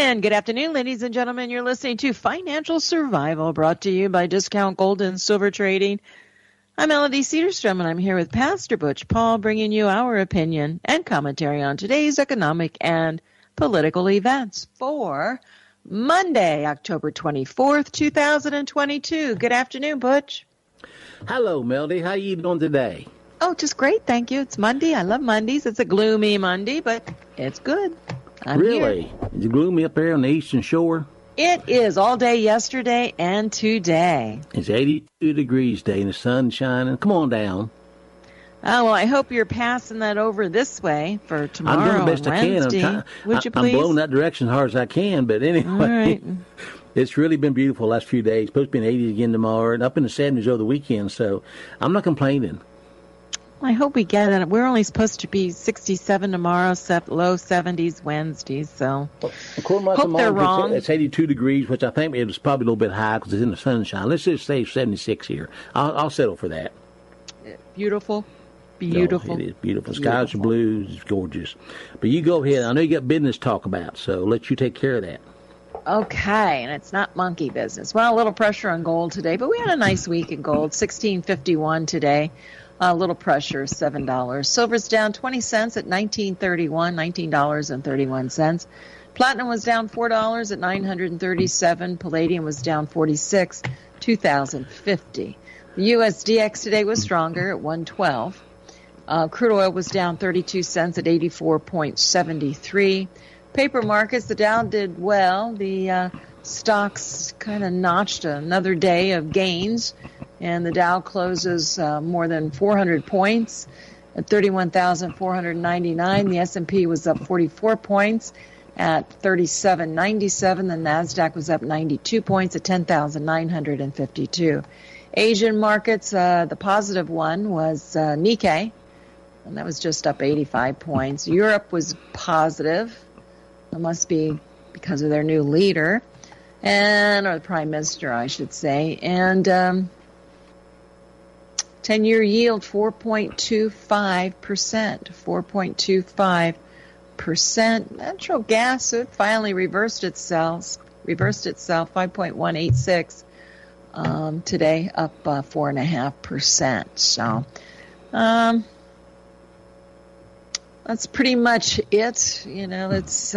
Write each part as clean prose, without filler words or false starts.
And good afternoon, ladies and gentlemen. You're listening to Financial Survival, brought to you by Discount Gold and Silver Trading. I'm Melody Cedarstrom, and I'm here with Pastor Butch Paul, bringing you our opinion and commentary on today's economic and political events for Monday, October 24th, 2022. Good afternoon, Butch. Hello, Melody. How you doing today? Oh, just great, thank you. It's Monday. I love Mondays. It's a gloomy Monday, but it's good. I'm really? Here. Is it gloomy up there on the eastern shore? It is all day yesterday and today. It's 82 degrees today and the sun's shining. Come on down. Oh, well, I hope you're passing that over this way for tomorrow. I'm doing the best I can. Would you please? I'm blowing that direction as hard as I can, but anyway. All right. It's really been beautiful the last few days. It's supposed to be in 80 again tomorrow and up in the 70s over the weekend, so I'm not complaining. I hope we get it. We're only supposed to be 67 tomorrow, low 70s Wednesday, so hope they're wrong. It's 82 degrees, which I think it was probably a little bit high because it's in the sunshine. Let's just say 76 here. I'll settle for that. Beautiful. Beautiful. No, it is beautiful. Skies are blue. It's gorgeous. But you go ahead. I know you got business to talk about, so let you take care of that. Okay, and it's not monkey business. Well, a little pressure on gold today, but we had a nice week in gold, $16.51 today. A little pressure, $7. Silver's down 20 cents at $19.31. Platinum was down $4 at $937. Palladium was down 46, 2,050. The USDX today was stronger at 112. Crude oil was down 32 cents at 84.73. Paper markets, the Dow did well. The stocks kind of notched another day of gains, and the Dow closes more than 400 points at 31,499. The S&P was up 44 points at 3797. The NASDAQ was up 92 points at 10,952. Asian markets, the positive one was Nikkei, and that was just up 85 points. Europe was positive. It must be because of their new leader, or the prime minister, I should say. And 10-year yield, 4.25%. 4.25%. Natural gas, it finally reversed itself, 5.186 today, up 4.5%. So that's pretty much it. You know, it's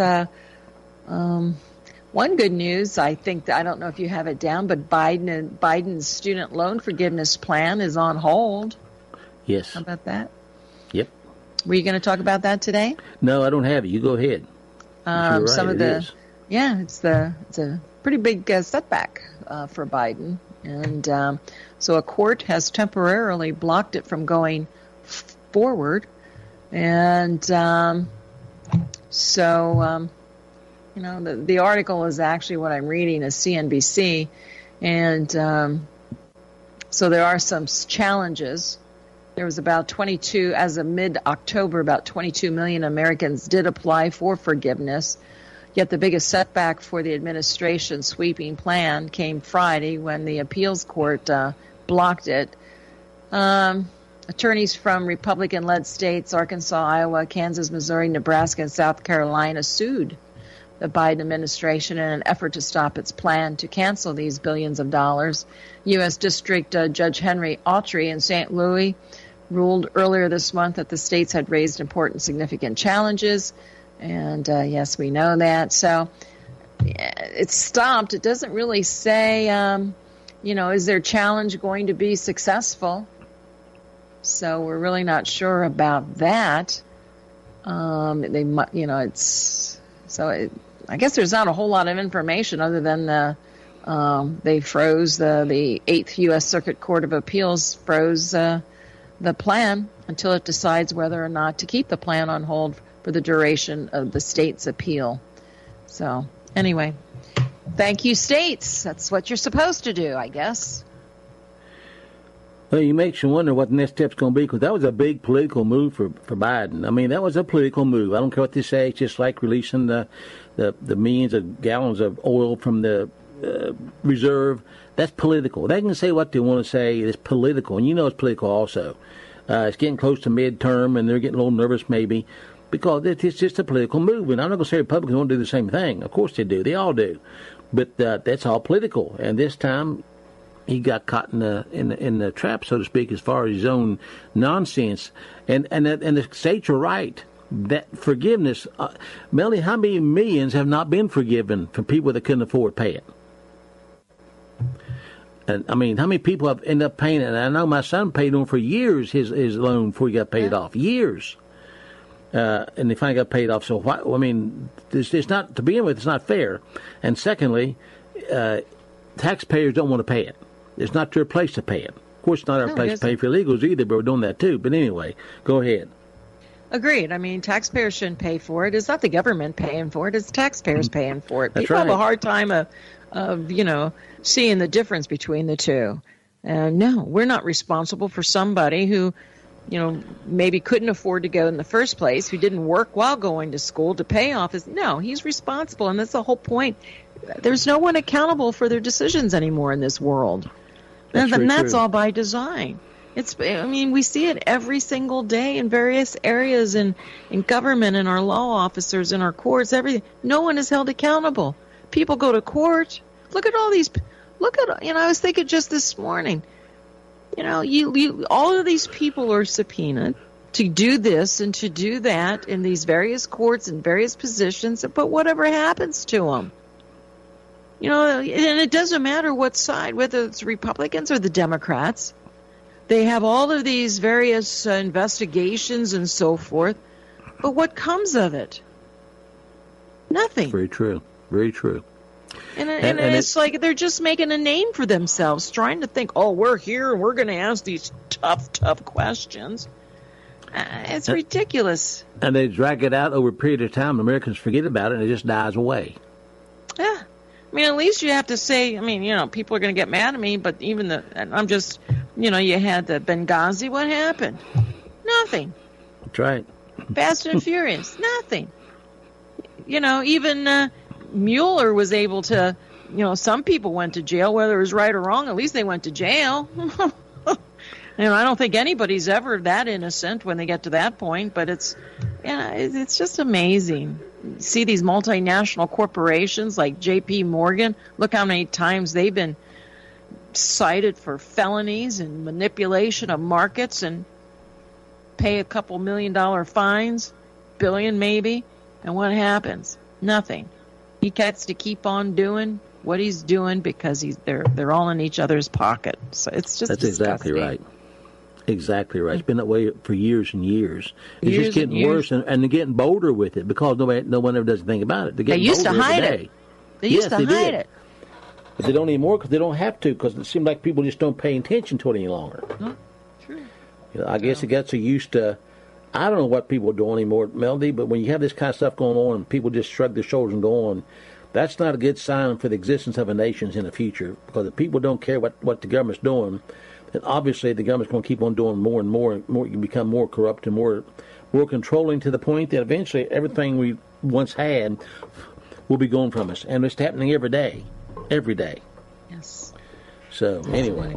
one good news. I don't know if you have it down, but Biden's student loan forgiveness plan is on hold. Yes. How about that? Yep. Were you going to talk about that today? No, I don't have it. You go ahead. Right, some of it's a pretty big setback for Biden, and so a court has temporarily blocked it from going forward. And the article is actually what I'm reading is CNBC. And so there are some challenges. There was about 22, as of mid-October, about 22 million Americans did apply for forgiveness. Yet the biggest setback for the administration's sweeping plan came Friday when the appeals court blocked it. Attorneys from Republican-led states, Arkansas, Iowa, Kansas, Missouri, Nebraska, and South Carolina sued the Biden administration in an effort to stop its plan to cancel these billions of dollars. U.S. District Judge Henry Autry in St. Louis ruled earlier this month that the states had raised important, significant challenges. And, yes, we know that. So it's stopped. It doesn't really say, is their challenge going to be successful? So we're really not sure about that. I guess there's not a whole lot of information other than they froze the 8th U.S. Circuit Court of Appeals froze the plan until it decides whether or not to keep the plan on hold for the duration of the state's appeal. So anyway, thank you, states. That's what you're supposed to do, I guess. Well, you makes you wonder what the next step's going to be, because that was a big political move for Biden. I mean, that was a political move. I don't care what they say. It's just like releasing the millions of gallons of oil from the reserve. That's political. They can say what they want to say. It's political, and you know it's political also. It's getting close to midterm, and they're getting a little nervous maybe. because it's just a political movement. I'm not going to say Republicans won't do the same thing. Of course they do. They all do. But that's all political. And this time he got caught in the trap, so to speak, as far as his own nonsense. And the states are right. That forgiveness, Melanie, how many millions have not been forgiven from people that couldn't afford to pay it? And I mean, how many people have ended up paying it? And I know my son paid on for years his loan before he got paid off. Years. And they finally got paid off. So, I mean, it's not, to begin with, it's not fair. And secondly, taxpayers don't want to pay it. It's not their place to pay it. Of course, it's not our place to pay for illegals either, but we're doing that too. But anyway, go ahead. Agreed. I mean, taxpayers shouldn't pay for it. It's not the government paying for it. It's taxpayers paying for it. That's People right. have a hard time of seeing the difference between the two. No, we're not responsible for somebody who, maybe couldn't afford to go in the first place, who didn't work while going to school to pay off his. No, he's responsible, and that's the whole point. There's no one accountable for their decisions anymore in this world. And that's all by design. We see it every single day in various areas in government, in our law officers, in our courts, everything. No one is held accountable. People go to court. Look at all these. I was thinking just this morning, all of these people are subpoenaed to do this and to do that in these various courts and various positions, but whatever happens to them. And it doesn't matter what side, whether it's Republicans or the Democrats. They have all of these various investigations and so forth, but what comes of it? Nothing. Very true. Very true. And it's like they're just making a name for themselves, trying to think, we're here and we're going to ask these tough questions. It's ridiculous. And they drag it out over a period of time. Americans forget about it and it just dies away. Yeah. I mean, at least you have to say, people are going to get mad at me, but you had the Benghazi, what happened? Nothing. That's right. Fast and Furious, nothing. Even Mueller was able to, some people went to jail, whether it was right or wrong, at least they went to jail. I don't think anybody's ever that innocent when they get to that point, but it's just amazing. See these multinational corporations like J.P. Morgan. Look how many times they've been cited for felonies and manipulation of markets and pay a couple $1 million fines, billion maybe. And what happens? Nothing. He gets to keep on doing what he's doing because they're all in each other's pocket. So it's just that's disgusting. Exactly right. Exactly right. It's been that way for years and years. It's just getting worse, and they're getting bolder with it because no one ever does anything about it. They used to hide it. They used to hide it. But they don't anymore because they don't have to, because it seems like people just don't pay attention to it any longer. True. I guess it gets so used to. I don't know what people are doing anymore, Melody, but when you have this kind of stuff going on and people just shrug their shoulders and go on, that's not a good sign for the existence of a nation in the future, because if people don't care what the government's doing, then obviously the government's going to keep on doing more and more. You become more corrupt and more controlling, to the point that eventually everything we once had will be gone from us. And it's happening every day. Every day. Yes. So, anyway,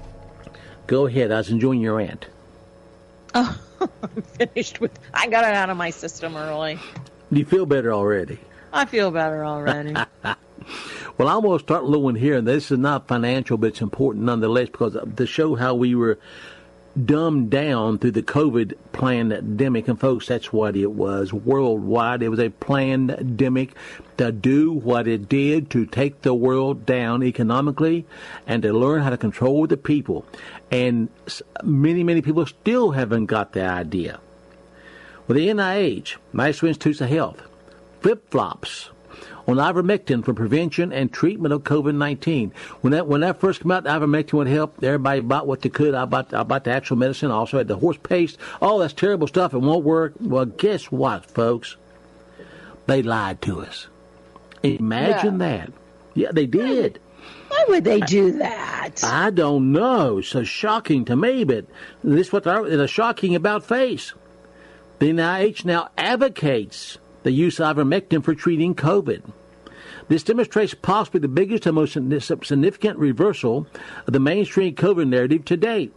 go ahead. I was enjoying your rant. Oh, I'm finished with. I got it out of my system early. Do you feel better already? I feel better already. Well, I'm going to start low in here, and this is not financial, but it's important nonetheless, because to show how we were dumbed down through the COVID pandemic. And folks, that's what it was worldwide. It was a pandemic to do what it did to take the world down economically and to learn how to control the people. And many, many people still haven't got the idea. Well, the NIH, National Institutes of Health, flip-flops on ivermectin for prevention and treatment of COVID-19. When that first came out, ivermectin would help. Everybody bought what they could. I bought the actual medicine. I also had the horse paste. All that's terrible stuff. It won't work. Well, guess what, folks? They lied to us. Imagine that. Yeah, they did. Why would they do that? I don't know. So shocking to me, but this is what they're shocking about face. The NIH now advocates the use of ivermectin for treating COVID. This demonstrates possibly the biggest and most significant reversal of the mainstream COVID narrative to date.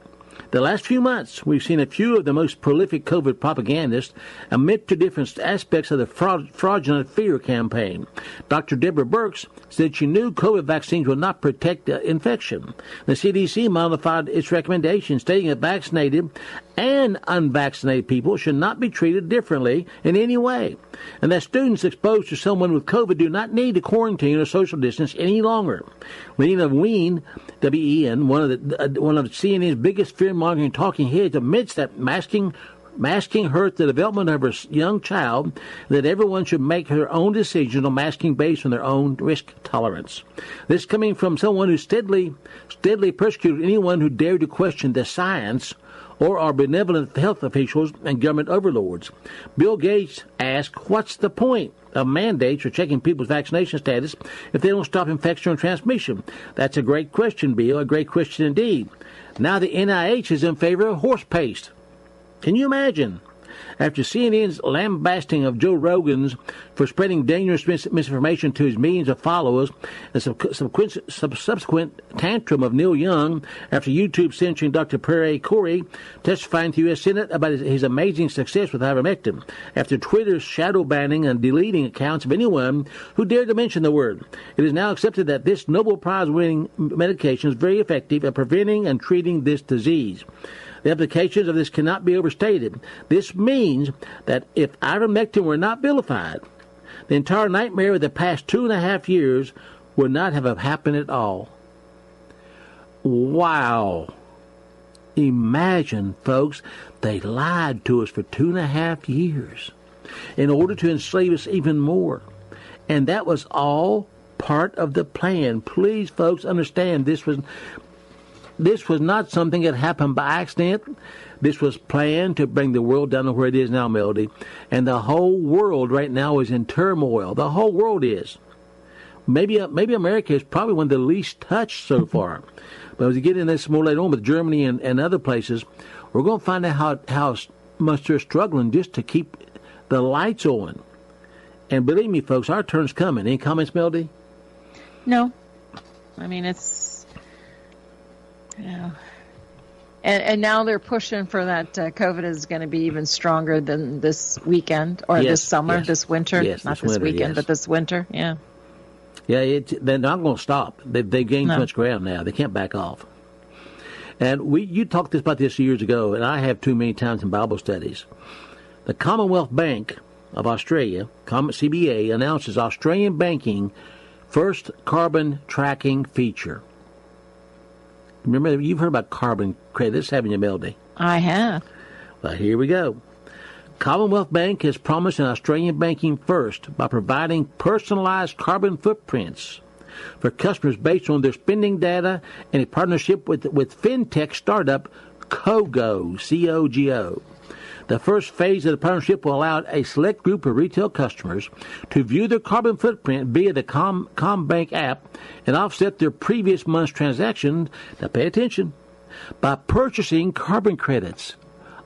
The last few months, we've seen a few of the most prolific COVID propagandists admit to different aspects of the fraudulent fear campaign. Dr. Deborah Birx said she knew COVID vaccines would not protect infection. The CDC modified its recommendation, stating that vaccinated and unvaccinated people should not be treated differently in any way, and that students exposed to someone with COVID do not need to quarantine or social distance any longer. Lena Wein, W-E-N, one of CNN's biggest fear-mongering talking heads, admits that masking hurt the development of her young child, that everyone should make their own decisions on masking based on their own risk tolerance. This coming from someone who steadily persecuted anyone who dared to question the science or our benevolent health officials and government overlords. Bill Gates asked, what's the point of mandates or checking people's vaccination status if they don't stop infection or transmission? That's a great question, Bill, a great question indeed. Now the NIH is in favor of horse paste. Can you imagine? After CNN's lambasting of Joe Rogan's for spreading dangerous misinformation to his millions of followers, and subsequent tantrum of Neil Young after YouTube censoring Dr. Perry Corey testifying to the U.S. Senate about his amazing success with ivermectin, after Twitter's shadow banning and deleting accounts of anyone who dared to mention the word, it is now accepted that this Nobel Prize-winning medication is very effective at preventing and treating this disease. The implications of this cannot be overstated. This means that if ivermectin were not vilified, the entire nightmare of the past 2.5 years would not have happened at all. Wow. Imagine, folks, they lied to us for 2.5 years in order to enslave us even more. And that was all part of the plan. Please, folks, understand this was not something that happened by accident. This was planned to bring the world down to where it is now, Melody. And the whole world right now is in turmoil. The whole world is. Maybe America is probably one of the least touched so far. But as we get into this more later on with Germany and other places, we're going to find out how much they're struggling just to keep the lights on. And believe me, folks, our turn's coming. Any comments, Melody? No. I mean, it's... Yeah. And now they're pushing for that COVID is going to be even stronger than this weekend or this summer, this winter. Not this weekend, but this winter. Yeah. Yeah, they're not going to stop. They've gained too much ground now. They can't back off. And you talked about this years ago, and I have too many times in Bible studies. The Commonwealth Bank of Australia, CBA, announces Australian banking first carbon tracking feature. Remember, you've heard about carbon credits, haven't you, Melody? I have. Well, here we go. Commonwealth Bank has promised an Australian banking first by providing personalized carbon footprints for customers based on their spending data in a partnership with fintech startup Cogo, C-O-G-O. The first phase of the partnership will allow a select group of retail customers to view their carbon footprint via the CommBank app and offset their previous month's transactions, now pay attention, by purchasing carbon credits.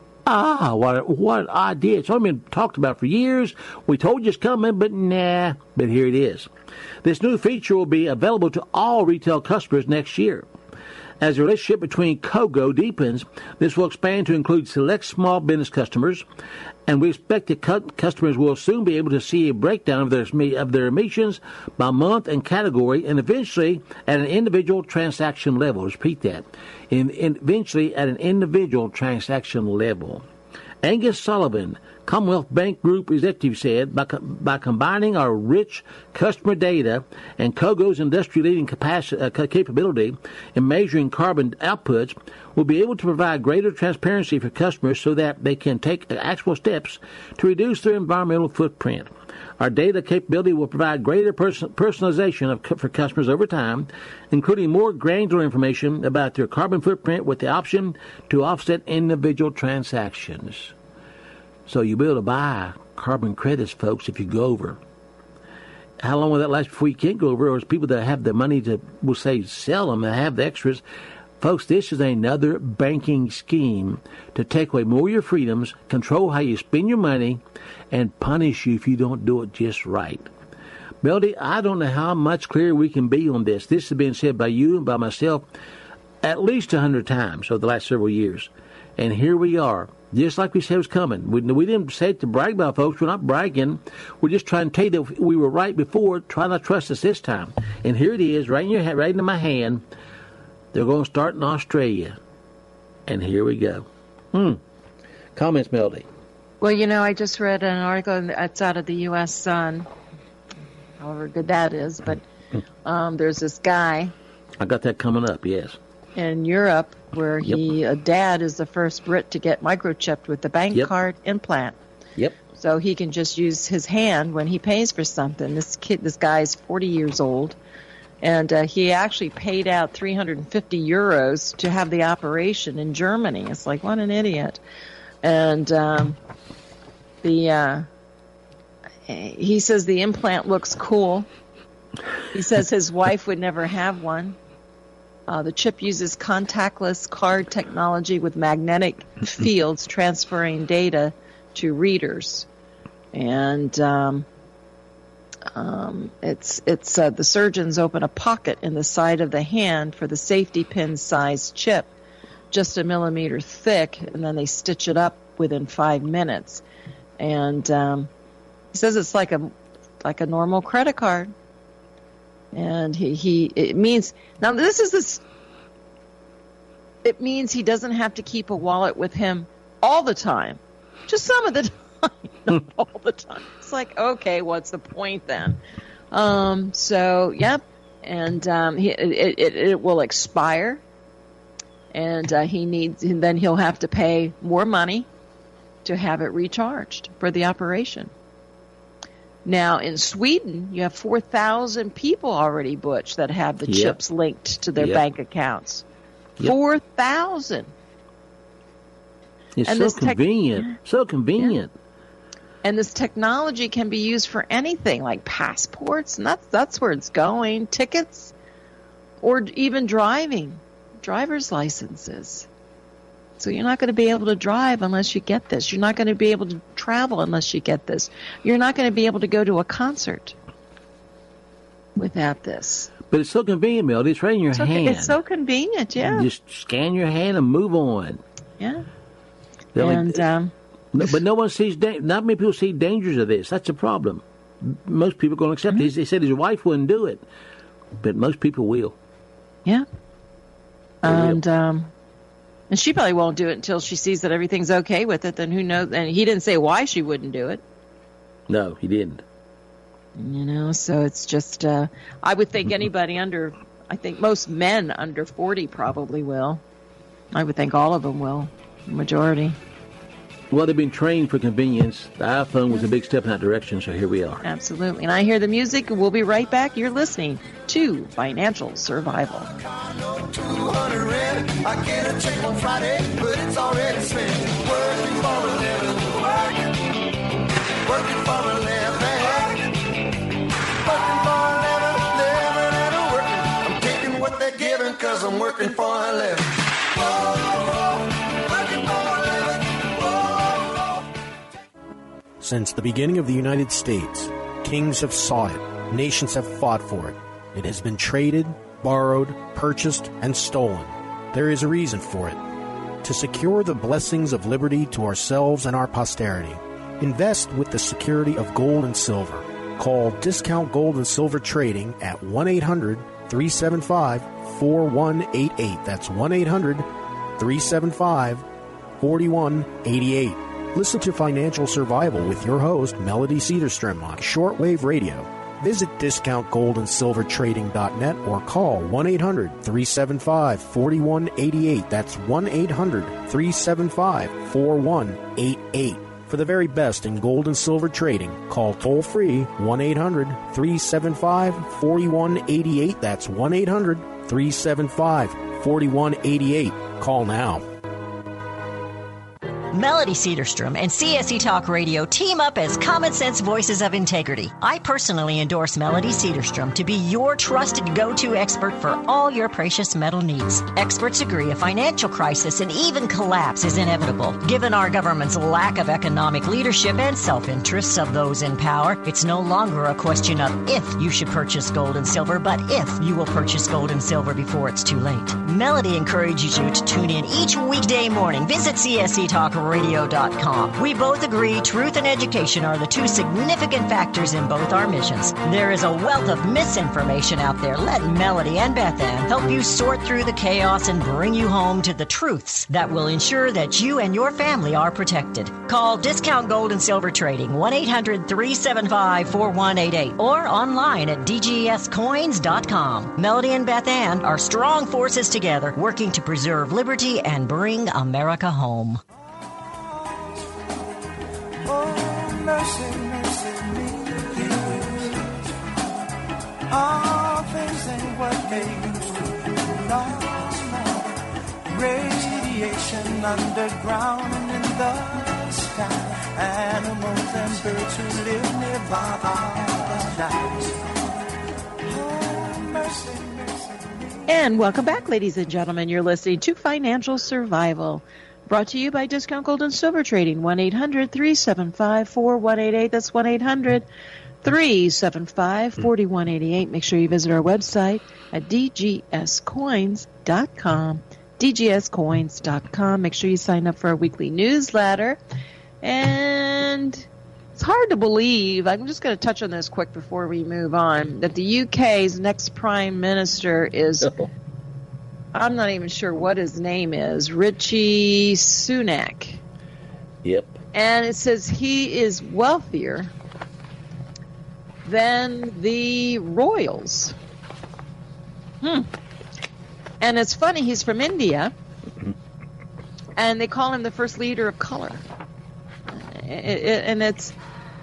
What an idea. It's only been talked about for years. We told you it's coming, but nah. But here it is. This new feature will be available to all retail customers next year. As the relationship between Cogo deepens, this will expand to include select small business customers, and we expect that customers will soon be able to see a breakdown of their emissions by month and category, and eventually at an individual transaction level. Repeat that. Eventually at an individual transaction level. Angus Sullivan, Commonwealth Bank Group executive, said, by combining our rich customer data and Cogo's industry-leading capability in measuring carbon outputs, we'll be able to provide greater transparency for customers so that they can take actual steps to reduce their environmental footprint. Our data capability will provide greater personalization for customers over time, including more granular information about their carbon footprint with the option to offset individual transactions. So you'll be able to buy carbon credits, folks, if you go over. How long will that last before you can't go over? Or is people that have the money to, we'll say, sell them and have the extras? Folks, this is another banking scheme to take away more of your freedoms, control how you spend your money, and punish you if you don't do it just right. Melody, I don't know how much clearer we can be on this. This has been said by you and by myself at least 100 times over the last several years. And here we are, just like we said was coming. We didn't say it to brag about, folks. We're not bragging. We're just trying to tell you that we were right before. Try not to trust us this time. And here it is, right in your hand, right into my hand. They're going to start in Australia. And here we go. Comments, Melody? Well, I just read an article that's out of the U.S. Sun, however good that is, but there's this guy. I got that coming up, yes. In Europe, where a dad is the first Brit to get microchipped with the bank card implant. Yep. So he can just use his hand when he pays for something. This guy's 40 years old, and he actually paid out 350 euros to have the operation in Germany. It's like, what an idiot. And he says the implant looks cool. He says his wife would never have one. The chip uses contactless card technology with magnetic fields transferring data to readers, and it's the surgeons open a pocket in the side of the hand for the safety pin-sized chip, just a millimeter thick, and then they stitch it up within 5 minutes. And he says it's like a normal credit card. And it means he doesn't have to keep a wallet with him all the time, just some of the time, not all the time. It's like, okay, what's the point then? So yep, and it will expire, and then he'll have to pay more money to have it recharged for the operation. Now, in Sweden, you have 4,000 people already, Butch, that have the chips linked to their bank accounts. 4,000. It's so convenient. So convenient. And this technology can be used for anything, like passports, and that's where it's going. Tickets, or even driver's licenses. So you're not going to be able to drive unless you get this. You're not going to be able to travel unless you get this. You're not going to be able to go to a concert without this. But it's so convenient, Melody. It's right in your hand. It's so convenient, yeah. You just scan your hand and move on. Yeah. But no one sees. Not many people see dangers of this. That's a problem. Most people are going to accept it. They said his wife wouldn't do it, but most people will. Yeah. And she probably won't do it until she sees that everything's okay with it. Then who knows? And he didn't say why she wouldn't do it. No, he didn't. So it's just, I would think I think most men under 40 probably will. I would think all of them will, the majority. Well, they've been trained for convenience. The iPhone was a big step in that direction, so here we are. Absolutely. And I hear the music, and we'll be right back. You're listening to Financial Survival. I get a check on Friday, but it's already spent. Working for a living, working for a living, working for a living and working. I'm taking what they're giving, 'cause I'm working for a living. Working for a living. Since the beginning of the United States, kings have sought it, nations have fought for it. It has been traded, borrowed, purchased, and stolen. There is a reason for it. To secure the blessings of liberty to ourselves and our posterity, invest with the security of gold and silver. Call Discount Gold and Silver Trading at 1-800-375-4188. That's 1-800-375-4188. Listen to Financial Survival with your host, Melody Cedarstrom, on shortwave radio. Visit discountgoldandsilvertrading.net or call 1-800-375-4188. That's 1-800-375-4188. For the very best in gold and silver trading, call toll-free 1-800-375-4188. That's 1-800-375-4188. Call now. Melody Cedarstrom and CSE Talk Radio team up as common sense voices of integrity. I personally endorse Melody Cedarstrom to be your trusted go-to expert for all your precious metal needs. Experts agree a financial crisis and even collapse is inevitable. Given our government's lack of economic leadership and self-interests of those in power, it's no longer a question of if you should purchase gold and silver, but if you will purchase gold and silver before it's too late. Melody encourages you to tune in each weekday morning. Visit CSETalkradio.com. We both agree truth and education are the two significant factors in both our missions. There is a wealth of misinformation out there. Let Melody and Beth Ann help you sort through the chaos and bring you home to the truths that will ensure that you and your family are protected. Call Discount Gold and Silver Trading 1-800-375-4188 or online at dgscoins.com. Melody and Beth Ann are strong forces together working to preserve liberty and bring America home. Oh, mercy, mercy me. All things ain't what they used to be. No, no. Radiation underground and in the sky. Animals and birds who live nearby are died. Oh, mercy, mercy me. And welcome back, ladies and gentlemen. You're listening to Financial Survival. Brought to you by Discount Gold and Silver Trading, 1-800-375-4188. That's 1-800-375-4188. Make sure you visit our website at dgscoins.com. dgscoins.com. Make sure you sign up for our weekly newsletter. And it's hard to believe, I'm just going to touch on this quick before we move on, that the UK's next Prime Minister is... I'm not even sure what his name is. Rishi Sunak. Yep. And it says he is wealthier than the royals. And it's funny, he's from India. And they call him the first leader of color. And it's,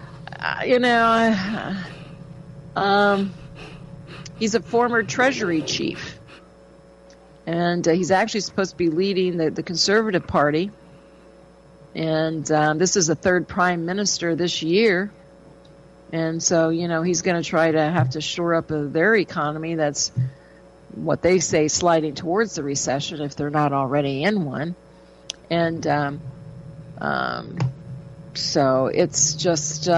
he's a former Treasury chief. And he's actually supposed to be leading the Conservative Party. And this is the third prime minister this year. And so, he's going to try to have to shore up their economy. That's what they say, sliding towards the recession if they're not already in one. And so it's just...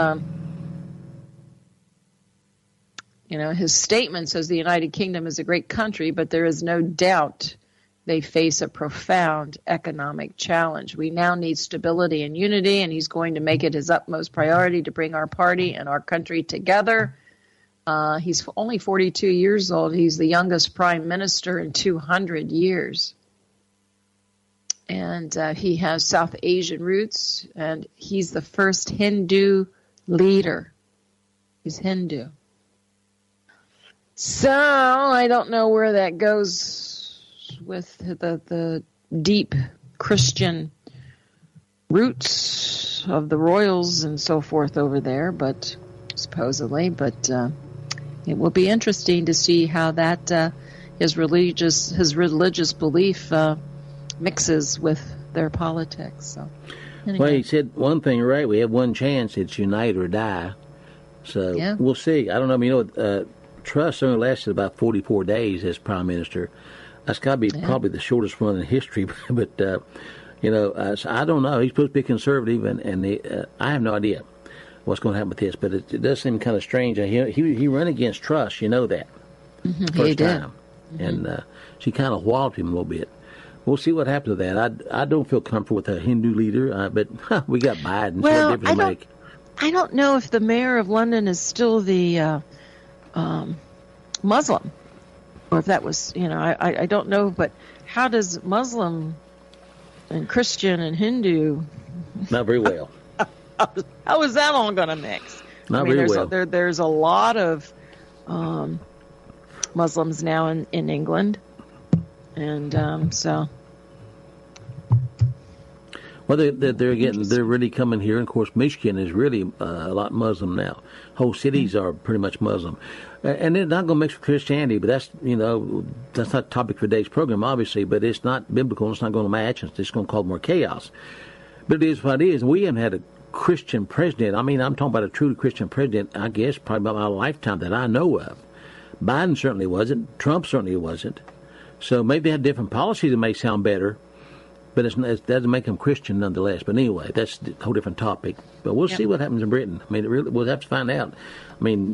his statement says the United Kingdom is a great country, but there is no doubt they face a profound economic challenge. We now need stability and unity, and he's going to make it his utmost priority to bring our party and our country together. He's only 42 years old. He's the youngest prime minister in 200 years. And he has South Asian roots, and he's the first Hindu leader. He's Hindu. So I don't know where that goes with the deep Christian roots of the royals and so forth over there, but supposedly, but it will be interesting to see how that his religious belief mixes with their politics. So, anyway. Well, he said one thing right. We have one chance. It's unite or die. So yeah. We'll see. I don't know. Truss only lasted about 44 days as prime minister. That's got to be probably the shortest run in history. But so I don't know. He's supposed to be conservative, and I have no idea what's going to happen with this. But it does seem kind of strange. He ran against Truss. You know that first time, and she kind of walloped him a little bit. We'll see what happens with that. I don't feel comfortable with a Hindu leader, but we got Biden. Well, I don't know if the mayor of London is still the Muslim, or if that was, I don't know, but how does Muslim and Christian and Hindu... Not very well. How is that all going to mix? Not very well. There's a lot of Muslims now in England, and so... Well, they're really coming here. And of course, Michigan is really a lot Muslim now. Whole cities are pretty much Muslim, and they're not going to mix with Christianity. But that's that's not the topic for today's program, obviously. But it's not biblical. And it's not going to match. It's just going to cause more chaos. But it is what it is. We haven't had a Christian president. I mean, I'm talking about a true Christian president, I guess, probably about my lifetime that I know of. Biden certainly wasn't. Trump certainly wasn't. So maybe they had different policies that may sound better, but it doesn't make them Christian nonetheless. But anyway, that's a whole different topic. But we'll see what happens in Britain. I mean, we'll have to find out. I mean,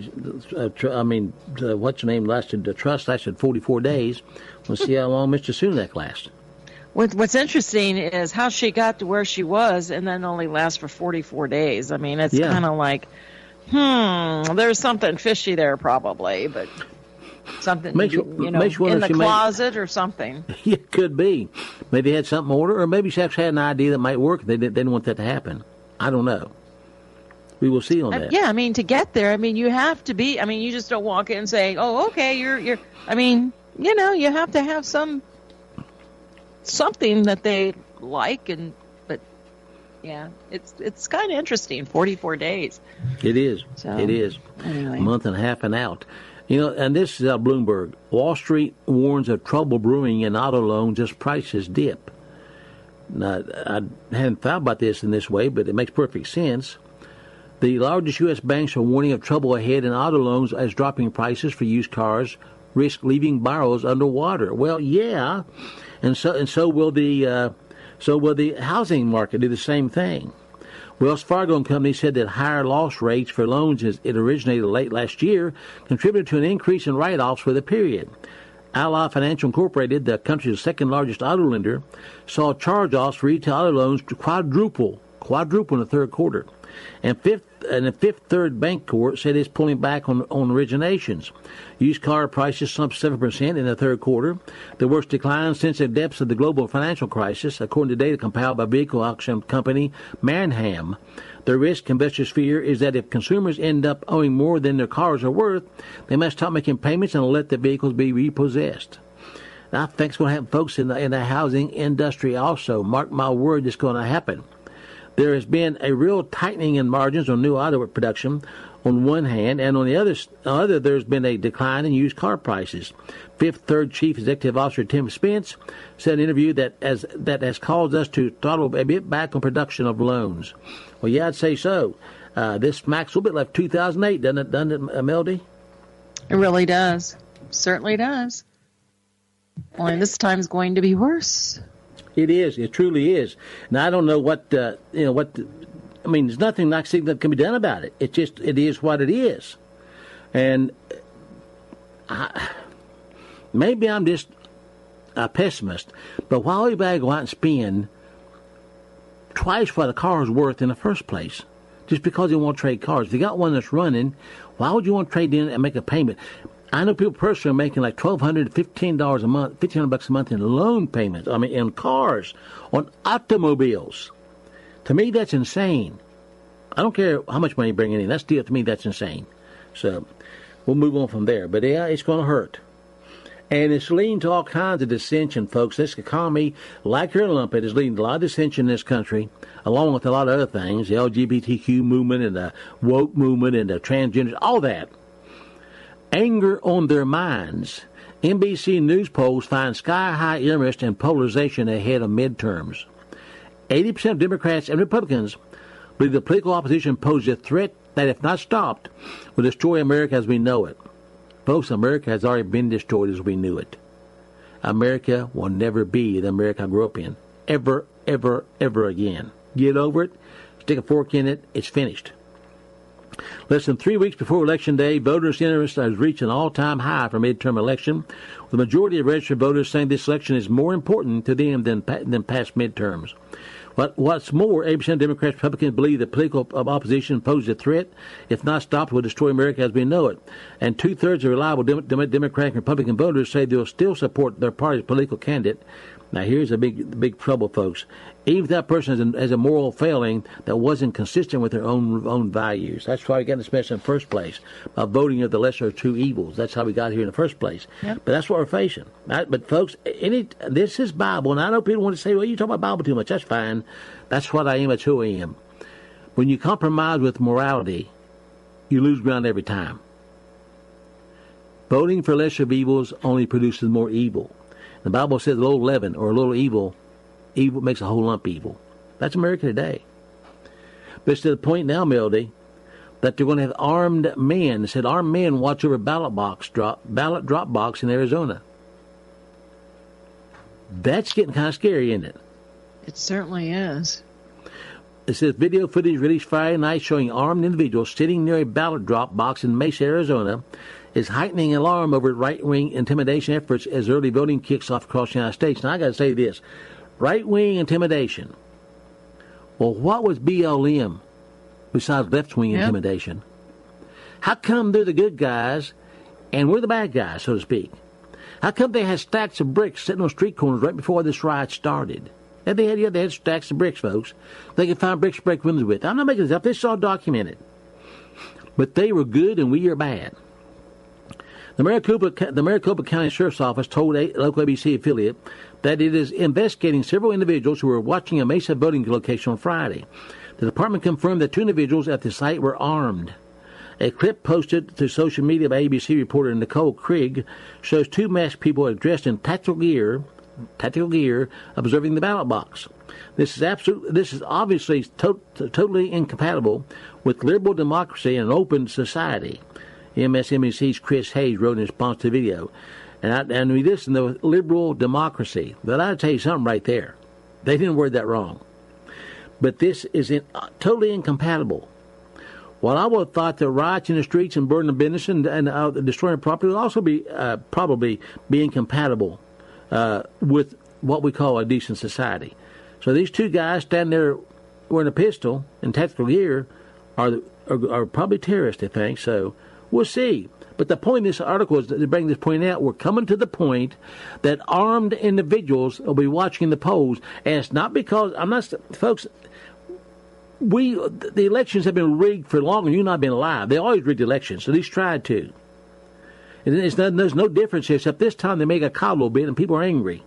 what's her name lasted? The trust lasted 44 days. We'll see how long Mr. Sunak lasts. What's interesting is how she got to where she was and then only lasts for 44 days. I mean, it's kind of like, there's something fishy there probably, but something, in the closet or something. It could be. Maybe they had something ordered, or maybe she actually had an idea that might work. They didn't want that to happen. I don't know. We will see on that. Yeah, I mean, to get there, I mean, you have to be, I mean, you just don't walk in and say, oh, okay, you're, I mean, you have to have something that they like, but yeah, it's kind of interesting. 44 days. It is. So, it is. Anyway. A month and a half and out. And this is Bloomberg. Wall Street warns of trouble brewing in auto loans as prices dip. Now, I hadn't thought about this in this way, but it makes perfect sense. The largest U.S. banks are warning of trouble ahead in auto loans as dropping prices for used cars risk leaving borrowers underwater. Well, yeah, and so will the housing market do the same thing. Wells Fargo and Company said that higher loss rates for loans as it originated late last year contributed to an increase in write-offs for the period. Ally Financial Incorporated, the country's second largest auto lender, saw charge-offs for retail auto loans quadruple in the third quarter. And the Fifth Third Bank Court said it's pulling back on originations. Used car prices slumped 7% in the third quarter, the worst decline since the depths of the global financial crisis, according to data compiled by vehicle auction company Manheim. The risk investors fear is that if consumers end up owing more than their cars are worth, they must stop making payments and let the vehicles be repossessed. And I think it's going to happen, folks, in the housing industry also. Mark my word, it's going to happen. There has been a real tightening in margins on new auto production on one hand, and on the other there's been a decline in used car prices. Fifth Third Chief Executive Officer Tim Spence said in an interview that has caused us to throttle a bit back on production of loans. Well, yeah, I'd say so. This smacks a little bit like 2008, doesn't it, Melody? It really does. Certainly does. Only this time's going to be worse. It is. It truly is. Now, I don't know I mean, there's nothing like that can be done about it. It is what it is. And maybe I'm just a pessimist, but why would anybody go out and spend twice what a car is worth in the first place just because they want to trade cars? If you got one that's running, why would you want to trade in and make a payment? I know people personally are making like $1,200 to $1,500 a month, $1,500 a month in loan payments. I mean, in cars, on automobiles. To me, that's insane. I don't care how much money you bring in. To me, that's insane. So we'll move on from there. But yeah, it's going to hurt. And it's leading to all kinds of dissension, folks. This economy, like your lumpet, is leading to a lot of dissension in this country, along with a lot of other things, the LGBTQ movement and the woke movement and the transgenders, all that. Anger on their minds. NBC News polls find sky-high interest and polarization ahead of midterms. 80% of Democrats and Republicans believe the political opposition poses a threat that, if not stopped, will destroy America as we know it. Folks, America has already been destroyed as we knew it. America will never be the America I grew up in. Ever, ever, ever again. Get over it. Stick a fork in it. It's finished. Less than 3 weeks before Election Day, voters' interest has reached an all-time high for midterm election, with the majority of registered voters saying this election is more important to them than past midterms. What's more, 80% of Democrats and Republicans believe the political opposition poses a threat. If not stopped, will destroy America as we know it. And two-thirds of reliable Democratic and Republican voters say they'll still support their party's political candidate. Now, here's a big trouble, folks. Even if that person has a moral failing that wasn't consistent with their own values. That's why we got in this mess in the first place, by voting of the lesser of two evils. That's how we got here in the first place. Yep. But that's what we're facing. Right? But, folks, this is Bible, and I know people want to say, well, you talk about Bible too much. That's fine. That's what I am. That's who I am. When you compromise with morality, you lose ground every time. Voting for lesser of evils only produces more evil. The Bible says a little leaven or a little evil makes a whole lump evil. That's America today. But it's to the point now, Melody, that they're going to have armed men. They said armed men watch over ballot drop box in Arizona. That's getting kind of scary, isn't it? It certainly is. It says video footage released Friday night showing armed individuals sitting near a ballot drop box in Mesa, Arizona, is heightening alarm over right-wing intimidation efforts as early voting kicks off across the United States. Now, I got to say this. Right-wing intimidation. Well, what was BLM besides left-wing intimidation? How come they're the good guys and we're the bad guys, so to speak? How come they had stacks of bricks sitting on street corners right before this riot started? And they had stacks of bricks, folks. They could find bricks to break windows with. I'm not making this up. This is all documented. But they were good and we are bad. The Maricopa County Sheriff's Office told a local ABC affiliate that it is investigating several individuals who were watching a Mesa voting location on Friday. The department confirmed that 2 individuals at the site were armed. A clip posted to social media by ABC reporter Nicole Krieg shows 2 masked people dressed in tactical gear observing the ballot box. This is obviously totally incompatible with liberal democracy and an open society. MSNBC's Chris Hayes wrote in response to the video. And we listen to liberal democracy. But I'll tell you something right there. They didn't word that wrong. But this is totally incompatible. While I would have thought that riots in the streets and burning the business and destroying property would also be probably be incompatible with what we call a decent society. So these 2 guys standing there wearing a pistol and tactical gear are probably terrorists, I think. So we'll see. But the point of this article is to bring this point out. We're coming to the point that armed individuals will be watching the polls, and it's not because folks. The elections have been rigged for longer. You've not been alive. They always rigged elections, so these tried to. And there's no difference here, except this time they make a call a little bit, and people are angry.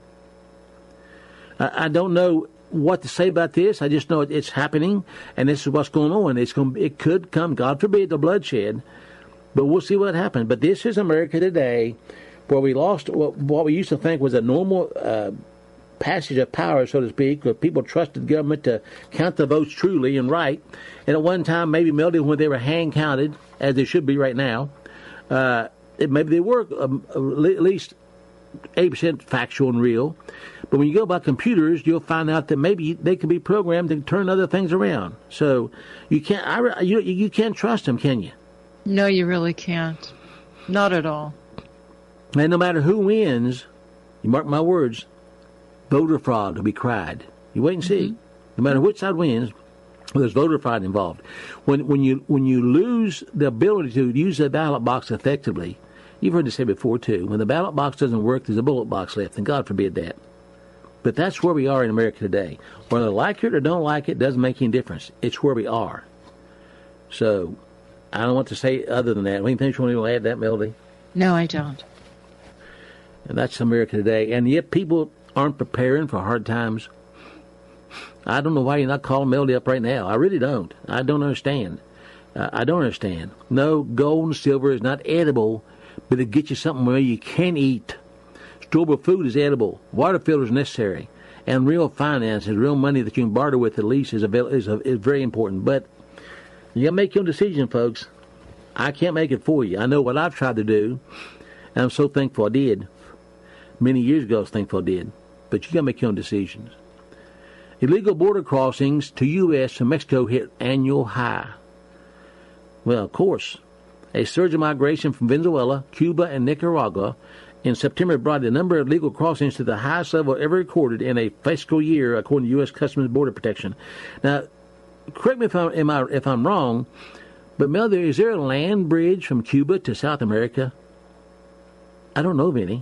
I don't know what to say about this. I just know it's happening, and this is what's going on. It could come, God forbid, the bloodshed, but we'll see what happens. But this is America today, where we lost what we used to think was a normal passage of power, so to speak, where people trusted government to count the votes truly and right. And at one time, maybe Melody, when they were hand counted, as they should be right now, maybe they were at least 80% factual and real. But when you go by computers, you'll find out that maybe they can be programmed to turn other things around. So you can't trust them, can you? No, you really can't. Not at all. And no matter who wins, you mark my words, voter fraud will be cried. You wait and see. No matter which side wins, there's voter fraud involved. When you lose the ability to use the ballot box effectively, you've heard this say before too. When the ballot box doesn't work, there's a ballot box left, and God forbid that. But that's where we are in America today. Whether they like it or don't like it doesn't make any difference. It's where we are. So I don't want to say other than that. Anything you want to add to that, Melody? No, I don't. And that's America today. And yet people aren't preparing for hard times. I don't know why you're not calling Melody up right now. I really don't. I don't understand. I don't understand. No, gold and silver is not edible, but it gets you something where you can eat. Store-bought food is edible. Water filter is necessary. And real finance, real money that you can barter with at least is very important. But you got to make your own decision, folks. I can't make it for you. I know what I've tried to do, and I'm so thankful I did. Many years ago, I was thankful I did. But you got to make your own decisions. Illegal border crossings to U.S. from Mexico hit annual high. Well, of course, a surge of migration from Venezuela, Cuba, and Nicaragua in September brought the number of illegal crossings to the highest level ever recorded in a fiscal year, according to U.S. Customs and Border Protection. Now, correct me if I'm wrong, but Melody, is there a land bridge from Cuba to South America? I don't know of any.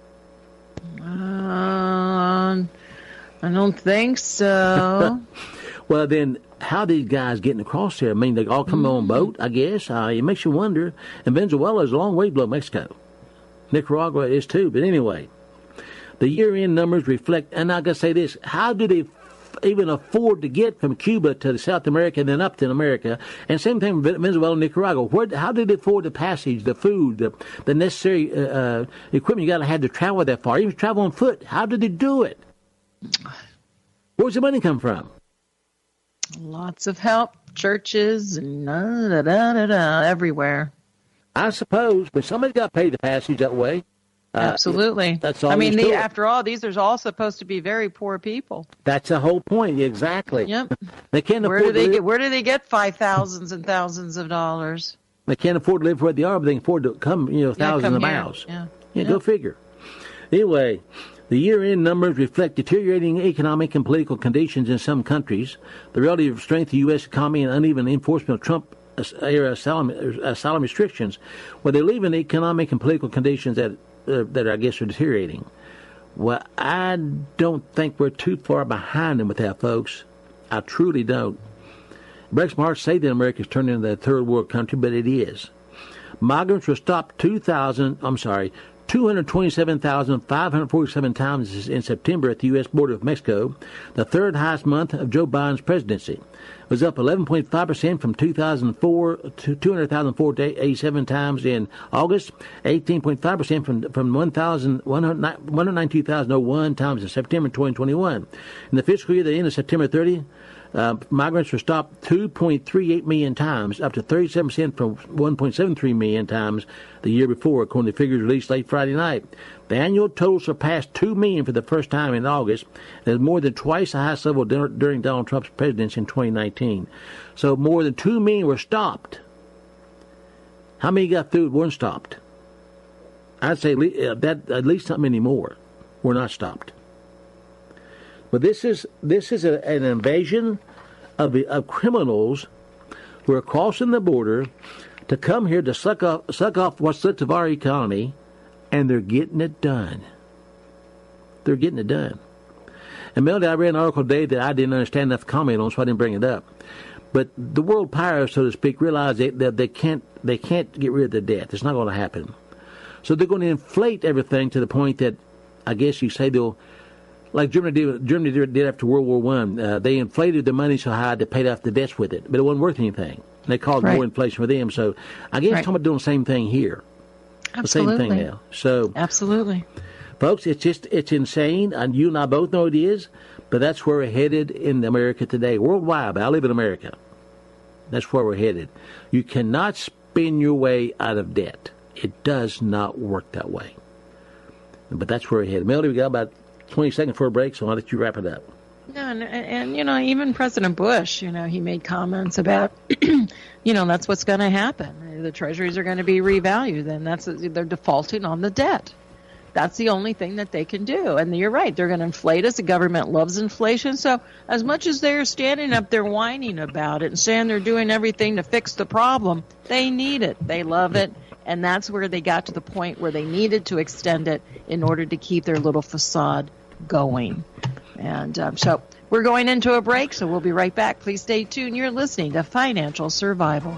I don't think so. Well, then, how are these guys getting across there? I mean, they all come on boat, I guess. It makes you wonder. And Venezuela is a long way below Mexico. Nicaragua is too. But anyway, the year-end numbers reflect, and I got to say this, how do they even afford to get from Cuba to South America and then up to America? And same thing with Venezuela and Nicaragua. How did they afford the passage, the food, the necessary equipment you got to have to travel that far? Even travel on foot. How did they do it? Where's the money come from? Lots of help, churches, and everywhere. I suppose, but somebody's got to pay the passage that way. Absolutely. That's all. I mean, after all, these are all supposed to be very poor people. That's the whole point, exactly. Yep. They can't Where afford do they get $5,000s and thousands of dollars? They can't afford to live where they are, but they can afford to come, thousands of miles. Yeah, go figure. Anyway, the year-end numbers reflect deteriorating economic and political conditions in some countries, the relative strength of the U.S. economy, and uneven enforcement of Trump-era asylum restrictions, where they leave in economic and political conditions that I guess are deteriorating. Well, I don't think we're too far behind them with that, folks. I truly don't. It breaks my heart to say that America's turned into a third world country, but it is. Migrants were stopped 227,547 times in September at the U.S. border with Mexico, the third highest month of Joe Biden's presidency. It was up 11.5% from 2004 to 200,487 times in August, 18.5% from 192,001 times in September 2021. In the fiscal year that ended September 30, migrants were stopped 2.38 million times, up to 37% from 1.73 million times the year before, according to figures released late Friday night. The annual total surpassed 2 million for the first time in August, and is more than twice the highest level during Donald Trump's presidency in 2019. So more than 2 million were stopped. How many got through and weren't stopped? I'd say that at least not many more were not stopped. But this is an invasion of criminals who are crossing the border to come here to suck off what's left of our economy, and they're getting it done. They're getting it done. And Melody, I read an article today that I didn't understand enough to comment on, so I didn't bring it up. But the world powers, so to speak, realize that they can't get rid of the debt. It's not going to happen. So they're going to inflate everything to the point that I guess you say they'll. Like Germany did after World War I. They inflated the money so high they paid off the debts with it, but it wasn't worth anything. And they caused more inflation for them. So I guess talking about doing the same thing here. Absolutely. The same thing now. So absolutely. Folks, it's insane, and you and I both know it is, but that's where we're headed in America today. Worldwide, but I live in America. That's where we're headed. You cannot spin your way out of debt. It does not work that way. But that's where we're headed. Melody, we got about 20 seconds for a break, so I'll let you wrap it up. No, and even President Bush, he made comments about, that's what's going to happen. The treasuries are going to be revalued, and they're defaulting on the debt. That's the only thing that they can do. And you're right, they're going to inflate us. The government loves inflation. So as much as they're standing up there whining about it and saying they're doing everything to fix the problem, they need it. They love it. And that's where they got to the point where they needed to extend it in order to keep their little facade going. And so we're going into a break, so we'll be right back. Please stay tuned. You're listening to Financial Survival.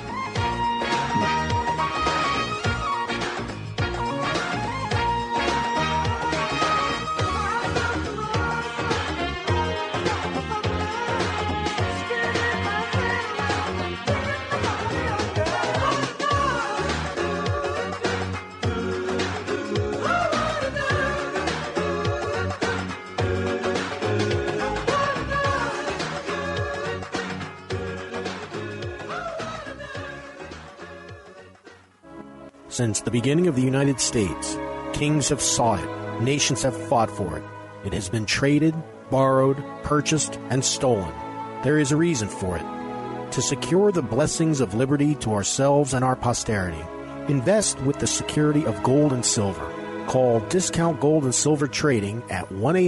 Since the beginning of the United States, kings have sought it, nations have fought for it. It has been traded, borrowed, purchased, and stolen. There is a reason for it. To secure the blessings of liberty to ourselves and our posterity, invest with the security of gold and silver. Call Discount Gold and Silver Trading at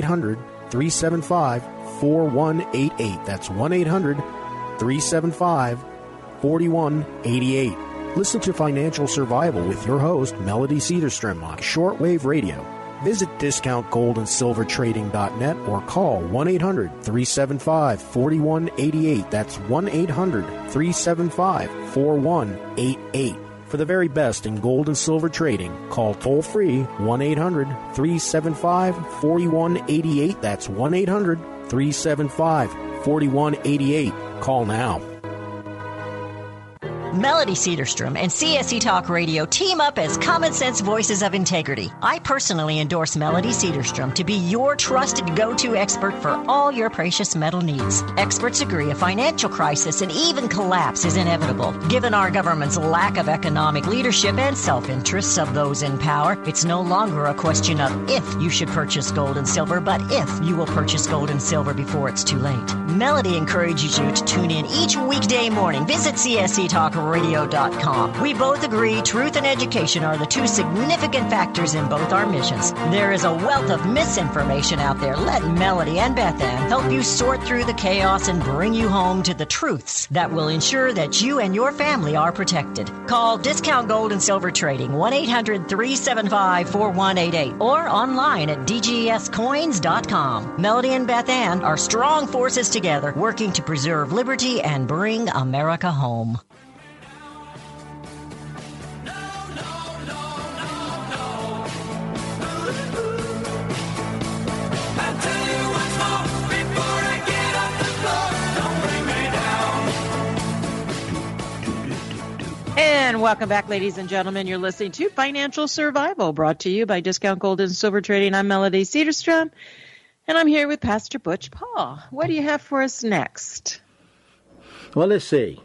1-800-375-4188. That's 1-800-375-4188. Listen to Financial Survival with your host, Melody Cedarstrom, on shortwave radio. Visit discountgoldandsilvertrading.net or call 1-800-375-4188. That's 1-800-375-4188. For the very best in gold and silver trading, call toll-free 1-800-375-4188. That's 1-800-375-4188. Call now. Melody Cedarstrom and CSE Talk Radio team up as Common Sense Voices of Integrity. I personally endorse Melody Cedarstrom to be your trusted go-to expert for all your precious metal needs. Experts agree a financial crisis and even collapse is inevitable. Given our government's lack of economic leadership and self-interests of those in power, it's no longer a question of if you should purchase gold and silver, but if you will purchase gold and silver before it's too late. Melody encourages you to tune in each weekday morning. Visit CSETalkRadio.com. We both agree truth and education are the two significant factors in both our missions. There is a wealth of misinformation out there. Let Melody and Beth Ann help you sort through the chaos and bring you home to the truths that will ensure that you and your family are protected. Call Discount Gold and Silver Trading 1-800-375-4188 or online at dgscoins.com. Melody and Beth Ann are strong forces together working to preserve liberty and bring America home. And welcome back, ladies and gentlemen. You're listening to Financial Survival, brought to you by Discount Gold and Silver Trading. I'm Melody Cedarstrom, and I'm here with Pastor Butch Paul. What do you have for us next? Well, let's see.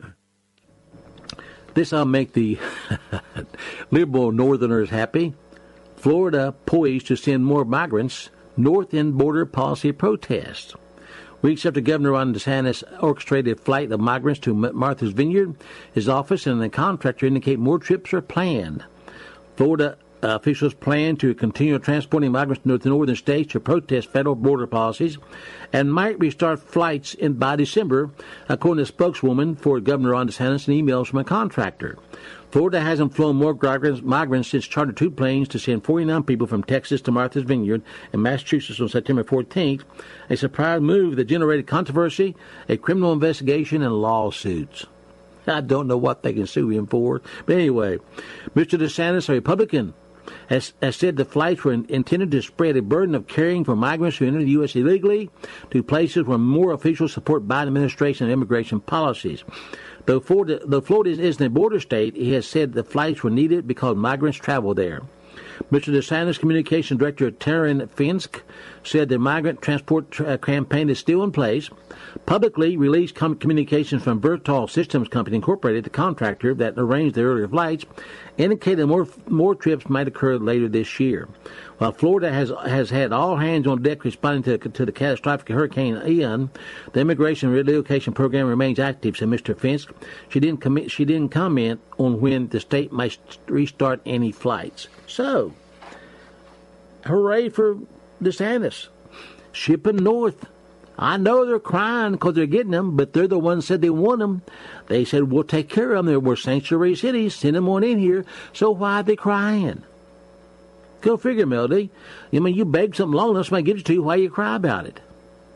This will make the liberal northerners happy. Florida poised to send more migrants north in border policy protests. Weeks after Governor Ron DeSantis orchestrated a flight of migrants to Martha's Vineyard, his office and the contractor indicate more trips are planned. Florida officials plan to continue transporting migrants to the northern states to protest federal border policies and might restart flights by December, according to a spokeswoman for Governor Ron DeSantis and emails from a contractor. Florida hasn't flown more migrants since chartered two planes to send 49 people from Texas to Martha's Vineyard in Massachusetts on September 14th, a surprise move that generated controversy, a criminal investigation, and lawsuits. I don't know what they can sue him for. But anyway, Mr. DeSantis, a Republican, has said the flights were intended to spread a burden of caring for migrants who enter the U.S. illegally to places where more officials support Biden administration and immigration policies. Though Florida isn't a border state, he has said the flights were needed because migrants travel there. Mr. DeSantis' communications director, Taryn Finsk, said the migrant transport campaign is still in place. Publicly released communications from Vertol Systems Company Incorporated, the contractor that arranged the earlier flights, indicated more trips might occur later this year. While Florida has had all hands on deck responding to the catastrophic Hurricane Ian, the immigration relocation program remains active, said Mr. Finsk. She didn't comment on when the state might restart any flights. So, hooray for DeSantis. Shipping north. I know they're crying because they're getting them, but they're the ones that said they want them. They said, we'll take care of them. We're sanctuary cities. Send them on in here. So why are they crying? Go figure, Melody. I mean, you beg something long enough, somebody gives it to you. Why you cry about it?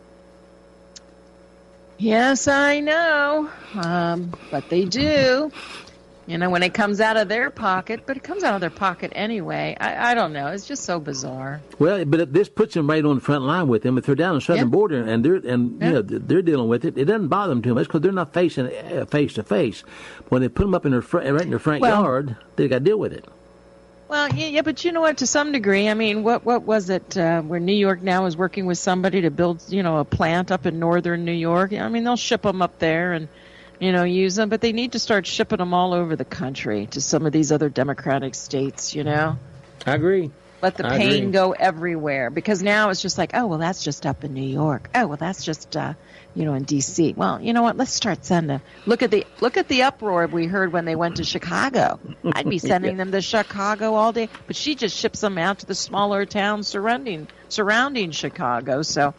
Yes, I know. But they do. You know, when it comes out of their pocket, but it comes out of their pocket anyway. I don't know. It's just so bizarre. Well, but this puts them right on the front line with them. If they're down the southern border and they're dealing with it, it doesn't bother them too much because they're not facing face to face. When they put them up in right in their front yard, they got to deal with it. Well, yeah, but you know what? To some degree, I mean, what was it where New York now is working with somebody to build, a plant up in northern New York? I mean, they'll ship them up there and use them, but they need to start shipping them all over the country to some of these other Democratic states, I agree. Let the pain go everywhere, because now it's just like, oh, well, that's just up in New York. Oh, well, that's just, in D.C. Well, you know what? Let's start sending. Look at the uproar we heard when they went to Chicago. I'd be sending them to Chicago all day, but she just ships them out to the smaller towns surrounding Chicago. So,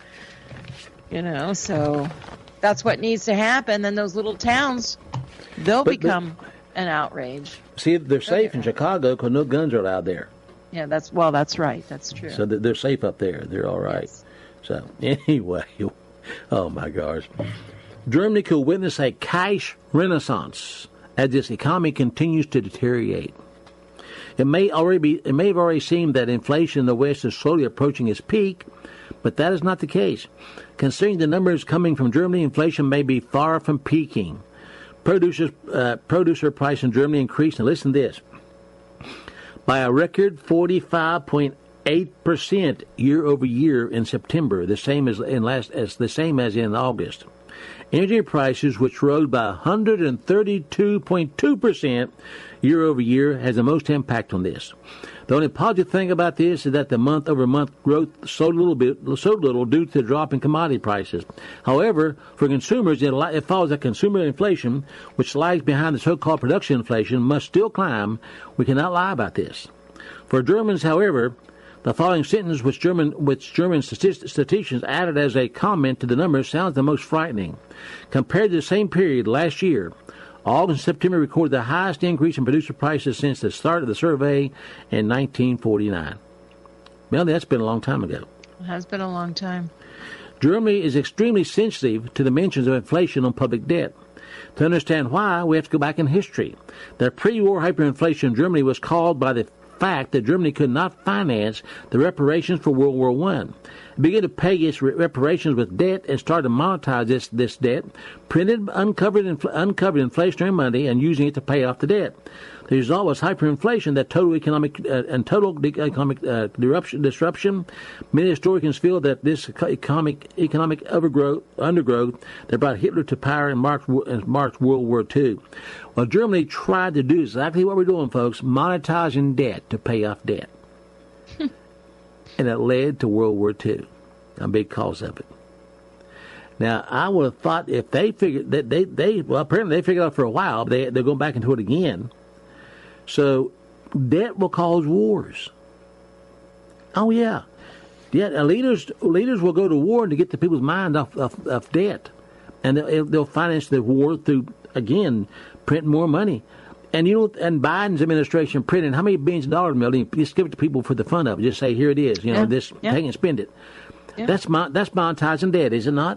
so that's what needs to happen. Then those little towns, they'll become an outrage. See, they're safe in Chicago because no guns are allowed there. Yeah, that's right. That's true. So they're safe up there. They're all right. Yes. So anyway, oh my gosh. Germany could witness a cash renaissance as its economy continues to deteriorate. It may have already seemed that inflation in the West is slowly approaching its peak, but that is not the case. Considering the numbers coming from Germany, inflation may be far from peaking. producer price in Germany increased, and listen to this, by a record 45.8% year over year in September, the same as in August. Energy prices, which rose by 132.2% year over year, has the most impact on this. The only positive thing about this is that the month-over-month growth slowed a little due to the drop in commodity prices. However, for consumers, it follows that consumer inflation, which lags behind the so-called production inflation, must still climb. We cannot lie about this. For Germans, however, the following sentence, which German statisticians added as a comment to the numbers, sounds the most frightening. Compared to the same period last year, August and September recorded the highest increase in producer prices since the start of the survey in 1949. Well, that's been a long time ago. It has been a long time. Germany is extremely sensitive to the mentions of inflation on public debt. To understand why, we have to go back in history. The pre-war hyperinflation in Germany was caused by the fact that Germany could not finance the reparations for World War I. It began to pay its reparations with debt and started to monetize this debt, printed uncovered inflationary money and using it to pay off the debt. The result was hyperinflation, that total economic disruption. Many historians feel that this economic undergrowth that brought Hitler to power and marked World War II. Well, Germany tried to do exactly what we're doing, folks, monetizing debt to pay off debt. And it led to World War II, a big cause of it. Now, I would have thought if they figured that apparently they figured out for a while, they're going back into it again. So, debt will cause wars. Oh, yeah. Leaders will go to war to get the people's mind off debt. And they'll finance the war through, again, printing more money. And and Biden's administration printed how many billions of dollars, Melody? Just give it to people for the fun of it. Just say, here it is. Take and spend it. Yeah. That's monetizing debt, is it not?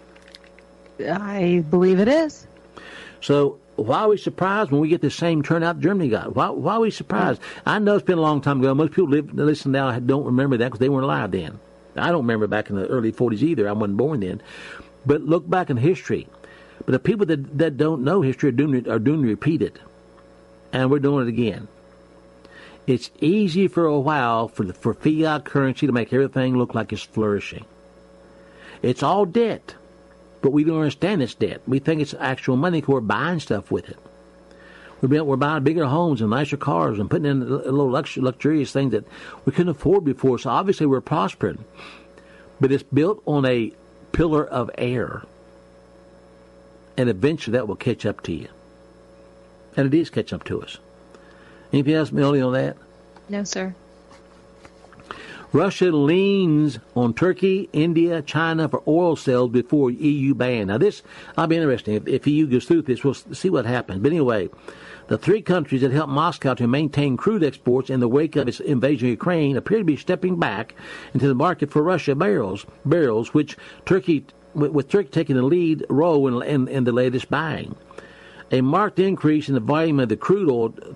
I believe it is. So why are we surprised when we get the same turnout Germany got? Why are we surprised? I know it's been a long time ago. Most people listen now don't remember that because they weren't alive then. I don't remember back in the early 40s either. I wasn't born then. But look back in history. But the people that don't know history are doing to repeat it. And we're doing it again. It's easy for a while for fiat currency to make everything look like it's flourishing. It's all debt. But we don't understand it's debt. We think it's actual money because we're buying stuff with it. We're buying bigger homes and nicer cars and putting in a little luxurious things that we couldn't afford before. So obviously we're prospering. But it's built on a pillar of air. And eventually that will catch up to you. And it is catching up to us. Anything else, Melody, on that? No, sir. Russia leans on Turkey, India, China for oil sales before EU ban. Now, this will be interesting. If EU goes through this, we'll see what happens. But anyway, the three countries that helped Moscow to maintain crude exports in the wake of its invasion of Ukraine appear to be stepping back into the market for Russia barrels, with Turkey taking the lead role in the latest buying. A marked increase in the volume of the crude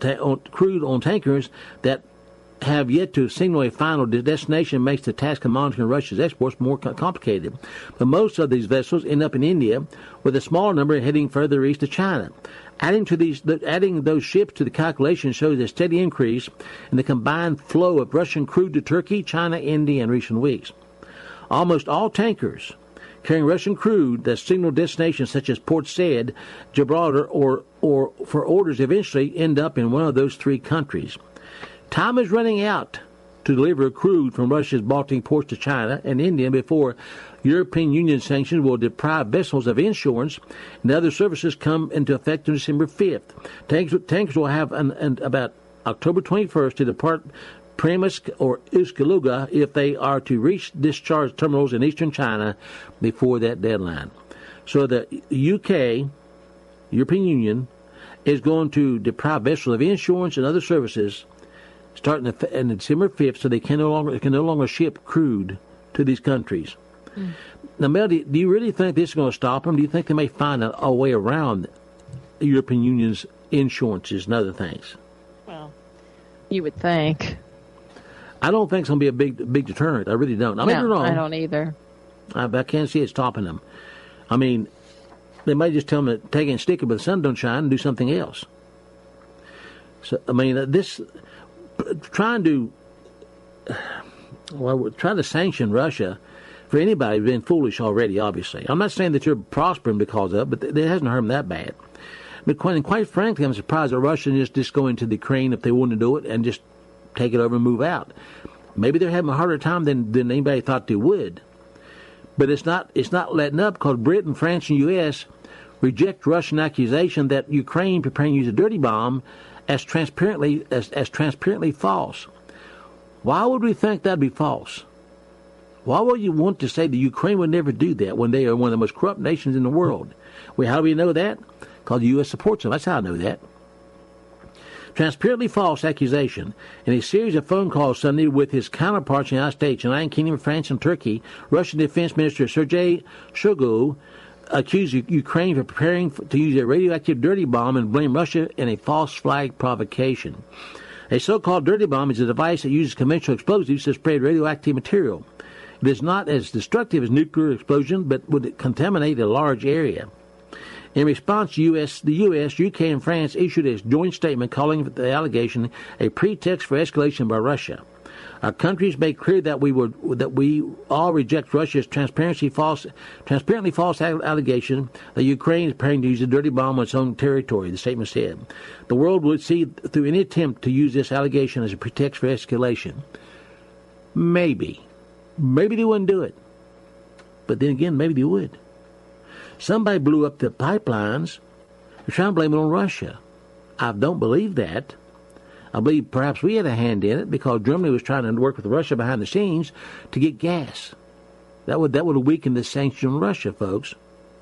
on tankers that have yet to signal a final destination makes the task of monitoring Russia's exports more complicated. But most of these vessels end up in India, with a small number heading further east to China. Adding those ships to the calculation shows a steady increase in the combined flow of Russian crude to Turkey, China, India in recent weeks. Almost all tankers carrying Russian crude that signal destinations such as Port Said, Gibraltar, or for orders eventually end up in one of those three countries. Time is running out to deliver crude from Russia's Baltic ports to China and India before European Union sanctions will deprive vessels of insurance and other services come into effect on December 5th. Tankers will have about October 21st to depart Preminsk or Ust-Luga if they are to reach discharge terminals in eastern China before that deadline. So the UK, European Union, is going to deprive vessels of insurance and other services starting on December 5th, so they can no longer ship crude to these countries. Mm. Now, Melody, do you really think this is going to stop them? Do you think they may find a way around the European Union's insurances and other things? Well, you would think. I don't think it's going to be a big deterrent. I really don't. I may be wrong. I don't either. I can't see it stopping them. I mean, They might just tell them to take it and stick it, but the sun don't shine, and do something else. So, I mean, trying to sanction Russia for anybody has been foolish already, obviously. I'm not saying that you're prospering because of it, but it hasn't hurt them that bad. But quite frankly, I'm surprised that Russia just go into the Ukraine if they want to do it and just take it over and move out. Maybe they're having a harder time than anybody thought they would. But it's not letting up because Britain, France, and U.S. reject Russian accusation that Ukraine preparing to use a dirty bomb as transparently false. Why would we think that'd be false? Why would you want to say that Ukraine would never do that when they are one of the most corrupt nations in the world? Well, how do we know that? Because the U.S. supports them. That's how I know that. Transparently false accusation. In a series of phone calls Sunday with his counterparts in the United States, United Kingdom, France, and Turkey, Russian Defense Minister Sergei Shoigu accused Ukraine of preparing to use a radioactive dirty bomb and blame Russia in a false flag provocation. A so-called dirty bomb is a device that uses conventional explosives to spread radioactive material. It is not as destructive as nuclear explosion, but would contaminate a large area. In response, the U.S., UK, and France issued a joint statement calling the allegation a pretext for escalation by Russia. Our countries made clear that we all reject Russia's transparently false allegation that Ukraine is preparing to use a dirty bomb on its own territory, the statement said. The world would see through any attempt to use this allegation as a pretext for escalation. Maybe they wouldn't do it. But then again, maybe they would. Somebody blew up the pipelines. They're trying to blame it on Russia. I don't believe that. I believe perhaps we had a hand in it because Germany was trying to work with Russia behind the scenes to get gas. That would have weakened the sanction on Russia, folks.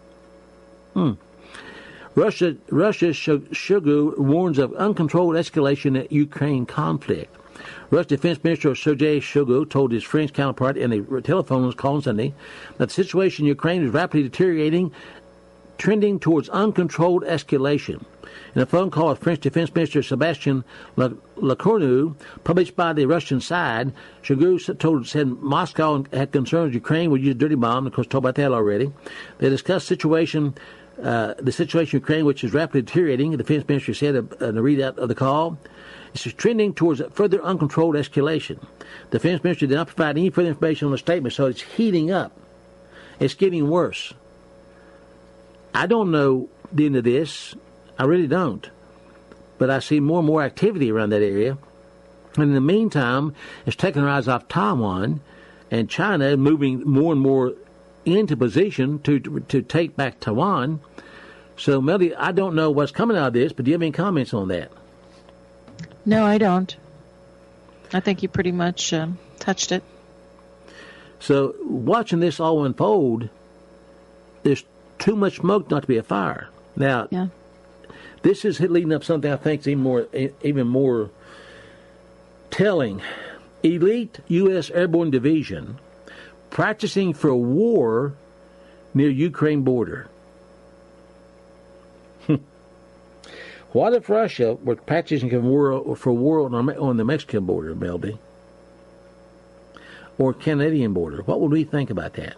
Russia's Shoigu warns of uncontrolled escalation at Ukraine conflict. Russian Defense Minister Sergei Shoigu told his French counterpart in a telephone call on Sunday that the situation in Ukraine is rapidly deteriorating, trending towards uncontrolled escalation. In a phone call with French Defense Minister Sébastien Lecornu, published by the Russian side, Shoigu said Moscow had concerns Ukraine would use a dirty bomb. Of course, talked about that already. They discussed the situation in Ukraine, which is rapidly deteriorating. The defense minister said in a readout of the call, it's trending towards further uncontrolled escalation. The defense minister did not provide any further information on the statement, so it's heating up. It's getting worse. I don't know the end of this. I really don't. But I see more and more activity around that area. And in the meantime, it's taking our eyes off Taiwan, and China moving more and more into position to take back Taiwan. So, Melody, I don't know what's coming out of this, but do you have any comments on that? No, I don't. I think you pretty much touched it. So, watching this all unfold, there's too much smoke not to be a fire. Now, this is leading up something I think is even more telling. Elite U.S. Airborne Division practicing for war near Ukraine border. What if Russia were practicing for war on the Mexican border, Melody? Or Canadian border? What would we think about that?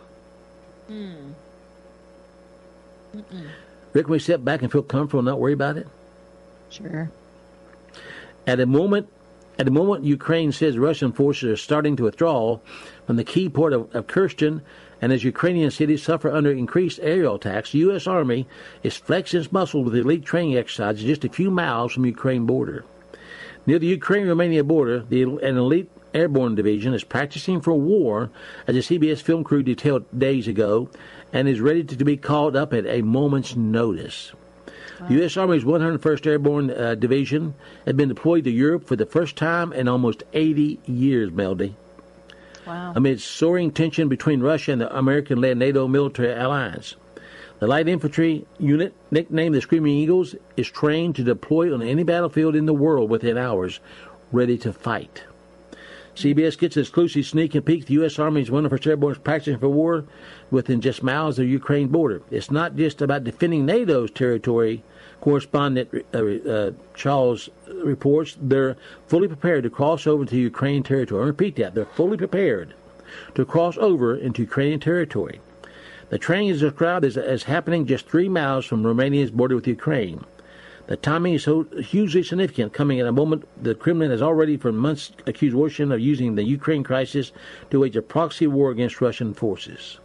Rick, can we sit back and feel comfortable and not worry about it? Sure. At the moment, Ukraine says Russian forces are starting to withdraw from the key port of Kherson, and as Ukrainian cities suffer under increased aerial attacks, the U.S. Army is flexing its muscles with elite training exercises just a few miles from the Ukraine border. Near the Ukraine-Romania border, an elite airborne division is practicing for war, as a CBS film crew detailed days ago, and is ready to be called up at a moment's notice. Wow. The U.S. Army's 101st Airborne Division had been deployed to Europe for the first time in almost 80 years, Melody. Wow. Amid soaring tension between Russia and the American-led NATO military alliance. The light infantry unit, nicknamed the Screaming Eagles, is trained to deploy on any battlefield in the world within hours, ready to fight. CBS gets an exclusive sneak and peek. The U.S. Army's 101st Airborne is practicing for war within just miles of the Ukraine border. It's not just about defending NATO's territory, correspondent Charles reports. They're fully prepared to cross over to Ukrainian territory. I repeat that. They're fully prepared to cross over into Ukrainian territory. The training is described as happening just 3 miles from Romania's border with Ukraine. The timing is so hugely significant, coming at a moment the Kremlin has already for months accused Washington of using the Ukraine crisis to wage a proxy war against Russian forces.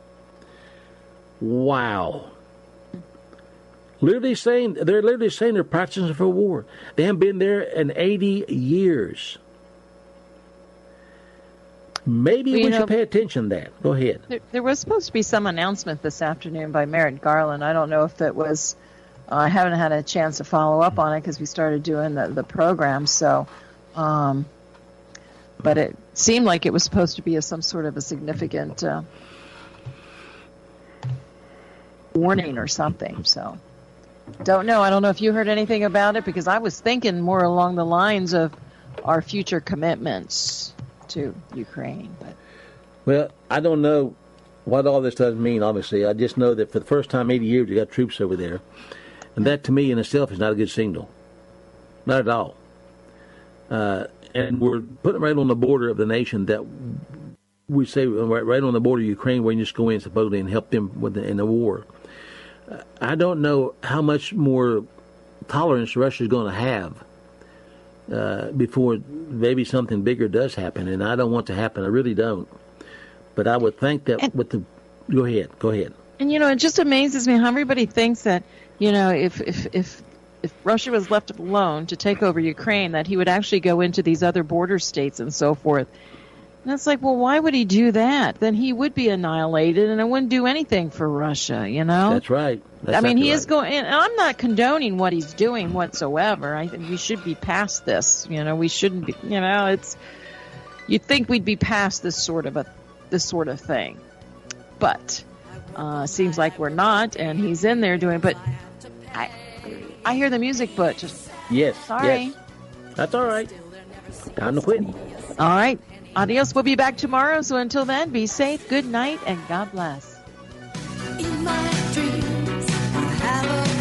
Wow. They're literally saying they're practicing for war. They haven't been there in 80 years. Maybe we should pay attention to that. Go ahead. There was supposed to be some announcement this afternoon by Merrick Garland. I don't know if it was, I haven't had a chance to follow up on it because we started doing the program. So, but it seemed like it was supposed to be some sort of a significant warning or something. So, don't know. I don't know if you heard anything about it, because I was thinking more along the lines of our future commitments to Ukraine. But well, I don't know what all this does mean, obviously. I just know that for the first time in 80 years, we got troops over there. And that, to me, in itself, is not a good signal. Not at all. And we're putting right on the border of the nation that we say, right on the border of Ukraine, where you just go in supposedly and help them in the war. I don't know how much more tolerance Russia is going to have before maybe something bigger does happen, and I don't want to happen. I really don't. But I would think that Go ahead. And, it just amazes me how everybody thinks that, if Russia was left alone to take over Ukraine, that he would actually go into these other border states and so forth. And it's like, well, why would he do that? Then he would be annihilated, and it wouldn't do anything for Russia, That's right. He is going, and I'm not condoning what he's doing whatsoever. I think we should be past this. We shouldn't be, you'd think we'd be past this sort of thing. But seems like we're not, and he's in there doing, but I hear the music, but just... Yes. Sorry. Yes. That's all right. Time to quit. All right. Adios. We'll be back tomorrow. So until then, be safe, good night, and God bless. In my dreams, I have a